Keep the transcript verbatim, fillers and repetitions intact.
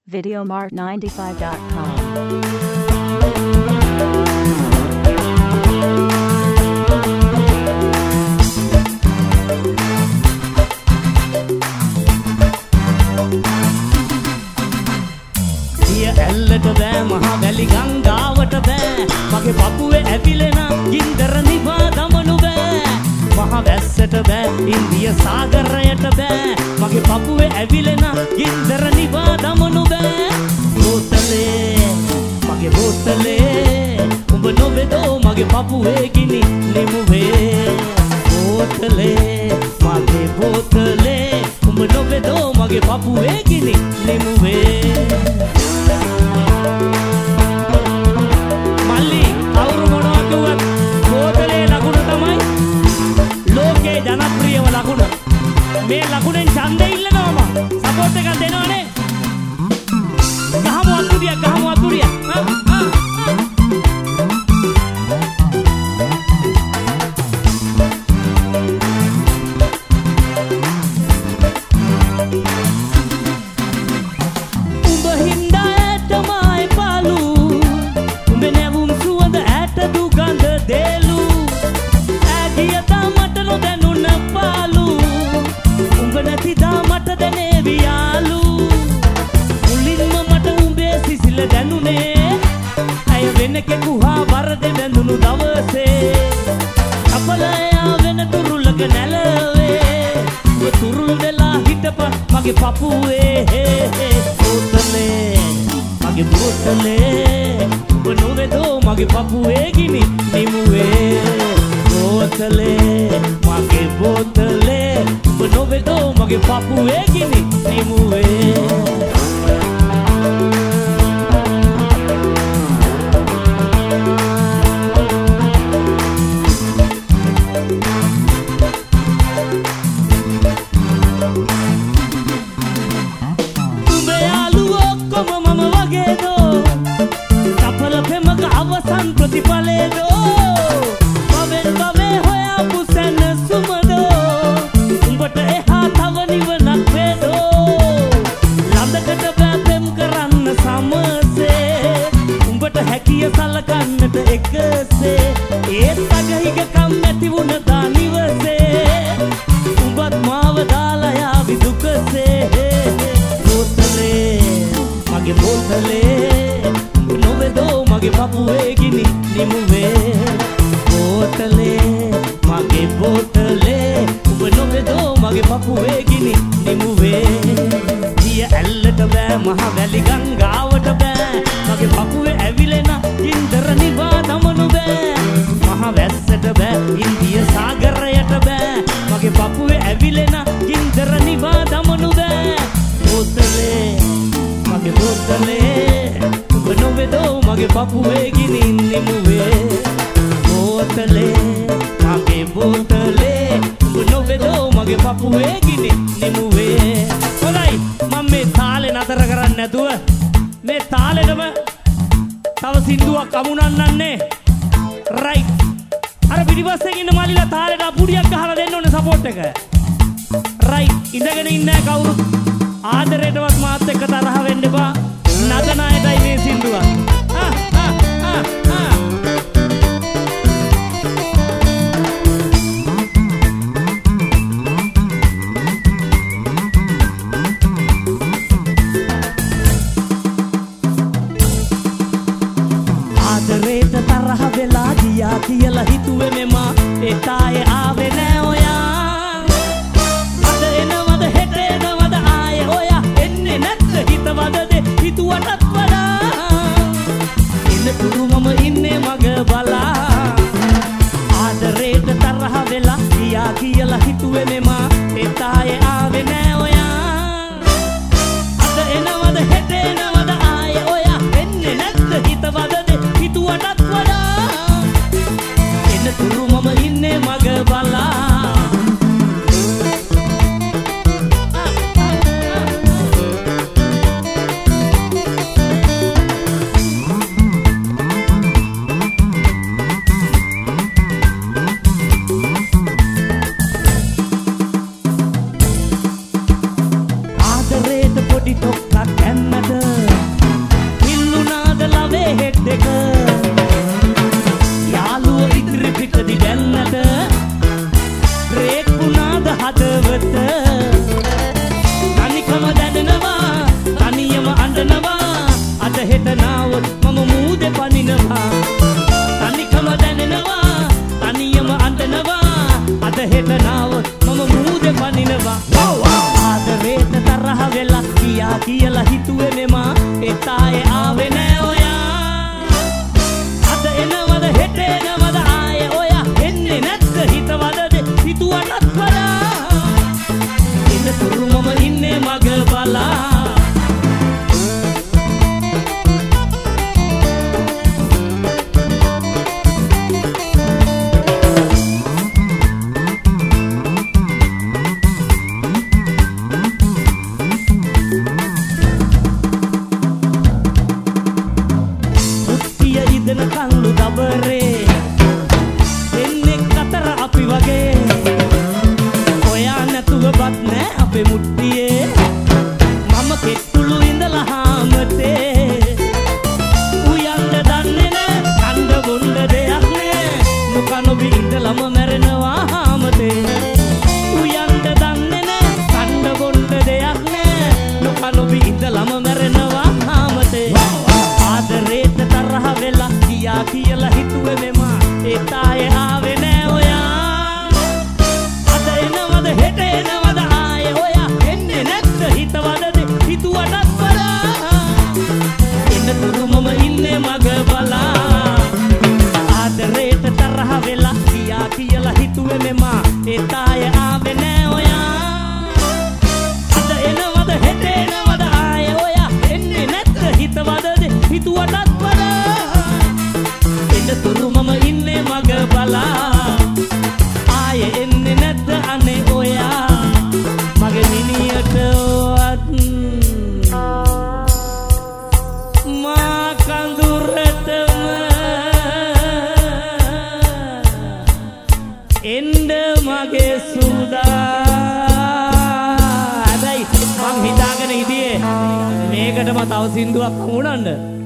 videomart ninety-five dot com. ඇල්ලට බෑ මහා වැලි ගංගාවට බෑ මගේ පපුවේ ඇවිලෙන ගින්දර නිවා දමනු බෑ මහා වැස්සට බෑ ඉන්දිය සාගරයට බෑ මගේ පපුවේ ඇවිලෙන ගින්දර නිවා දමනු බෑ බෝතලේ මගේ බෝතලේ උඹ නොවේදෝ මගේ පපුවේ ගිනි නිමුවේ බෝතලේ මගේ බෝතලේ උඹ නොවේදෝ මගේ පපුවේ ගිනි නිමුවේ මල්ලි අවුරු මොනවා කිව්වත් බෝතලේ ලකුණ තමයි ලෝකේ ජනප්‍රියම ලකුණ. මේ ලකුණෙන් ඡන්දෙ ඉල්ලනවම සපෝට් එකක් දෙනවනේ. ගහමු අතුරිය ගහමු අතුරිය. කෙකුහා වරද බැඳුණු දවසේ අපලයා වෙන තුරුලක නැලවේ තුරුල් වෙලා හිටපන් මගේ පපුවේ බෝතලේ මගේ බෝතලේ උඹ නොවේදෝ මගේ පපුවේ ගිනි නිමුවේ බෝතලේ මගේ බෝතලේ උඹ නොවේදෝ මගේ පපුවේ ගිනි නිමුවේ අවසන් ප්‍රතිඵලේදෝ බවෙන් බවේ හොයාපු සැනසුමදෝ උඹට එහා තව නිවනක් වේදෝ ළඟකට බැපෙම් කරන්න සමසේ උඹට හැකිය සලකන්නට එකසේ ඒත් අගහිගකම් නැති වුණ දා නිවසේ උඹත් මාව දාලා යාවි දුකසේ බෝතලේ මගේ බෝතලේ නොවේදෝ මගේ පපුවේ ගිනි නිමුවේ බෝතලේ මගේ බෝතලේ උඹ නොවේදෝ මගේ පපුවේ ගිනි නිමුවේ දිය ඇල්ලට බෑ මහා වැලි ගංගාවට බෑ මගේ පපුවේ ඇවිලෙන ගින්දර නිවා දමනු බෑ මහා වැස්සට බෑ ඉන්දිය සාගරයට බෑ මගේ පපුවේ ඇවිලෙන ගින්දර නිවා දමනු බෑ බෝතලේ මගේ බෝතලේ නොවේදෝ මගේ පපුවේ ගිනි නිමුවේ බෝතලේ මගේ බෝතලේ උඹ නොවේදෝ මගේ පපුවේ ගිනි නිමුවේ හොඳයි මම මේ තාලේ නතර කරන්නේ නැතුව මේ තාලෙටම තව සින්දුවක් අමුණන්නන්නේ රයිට් අර පිටිපස්සේ ඉන්න මල්ලිලා තාලෙට අපුඩියක් ගහලා දෙන්න ඕනේ සපෝට් එක රයිට් ඉඳගෙන ඉන්නේ කවුරුත් ආදරයටවත් මාත් එක්ක තරහ වෙන්න එපා නදනායටයි මේ සින්දුව ආ ආ ආ ආ ආදරේට තරහ වෙලා ගියා කියලා හිතුවේ මෙමා ඒ තායේ ආවේ නෑ ඔයා අද එනවද හෙට එනවද ආයේ ඔයා එන්නේ නැත්ද හිතවද හිතුවටත් වඩා ඉන්න තුරු මම ඉන්නේ මග බලා ආදරේට තරහ වෙලා ගියා කියලා හිතුවේ මෙමා ඒ තායේ ආවේ නෑ ඔයා අද එනවද හෙට එනවද ආයේ ඔයා එන්නේ නැත්ද හිතවද හිතුවටත් වඩා ඉන්න තුරු මම ඉන්නේ මග බලා පොඩි ටොක්කක් ඇන්නට හිතුවේ මෙමා ඒත් ආයේ ආවේ නෑ ඔයා අද එනවද හෙට එනවද ආයේ ඔයා එන්නේ නැද්ද හිතවදද හිතුවටත් වඩා එන්න තුරු මම ඉන්නේ මග බලා කල්ලු දබරේ දෙන්නෙක් අතර අපි වගේ ඔයා නැතුව බත් නෑ අපේ මුට්ටියේ මම කෙට්ටුළු ඉඳලා හාමතේ උයන්න දන්නේ නෑ කණ්ඩ බොණ්ඩ දෙයක් නෑ නොකනොබි ඉඳලම මැරෙනවා හාමතේ උයන්න දන්නේ නෑ කණ්ඩ බොණ්ඩ දෙයක් නෑ නොකනොබි ඉඳලම මැරෙනවා හාමතේ ආදරේට තරහ වෙලා ගියා කියලා හිතුවේ මෙමා ඒත් ආයේ ආවේ නෑ ඔයා අද එනවද හෙට එනවද ආයේ ඔයා එන්නේ නැද්ද හිතවදද හිතුවටත් වඩා එන්න තුරු මම ඉන්නේ මග බලා ආදරේට තරහ වෙලා ගියා කියලා හිතුවේ මෙමා ඒත් ආයේ ආවේ නෑ ඔයා අද එනවද හෙට එනවද ආයේ ඔයා එන්නේ නැද්ද හිතවදද හිතුවටත් තුරු මම ඉන්නේ මග බලා ආයේ එන්නේ නැද්ද අනේ ඔයා මගේ මිනිහටවත් මා කඳුරටම එන්න මගේ සුදා හැබැයි මං හිතාගෙන හිටියේ මේකටම තව සින්දුවක් වුණාද